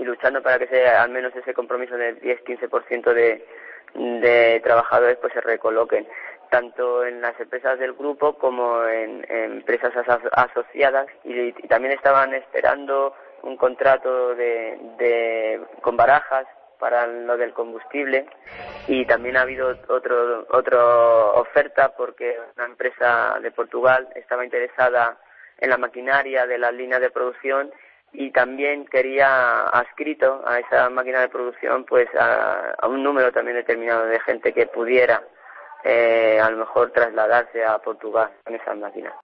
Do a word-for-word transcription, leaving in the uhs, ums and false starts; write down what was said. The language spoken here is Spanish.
y luchando para que sea al menos ese compromiso del diez a quince por ciento de, de trabajadores pues se recoloquen, tanto en las empresas del grupo como en, en empresas aso- asociadas, y, y también estaban esperando un contrato de, de con Barajas para lo del combustible, y también ha habido otro otra oferta porque una empresa de Portugal estaba interesada en la maquinaria de las líneas de producción y también quería adscrito a esa máquina de producción pues a, a un número también determinado de gente que pudiera eh, a lo mejor trasladarse a Portugal con esas máquinas.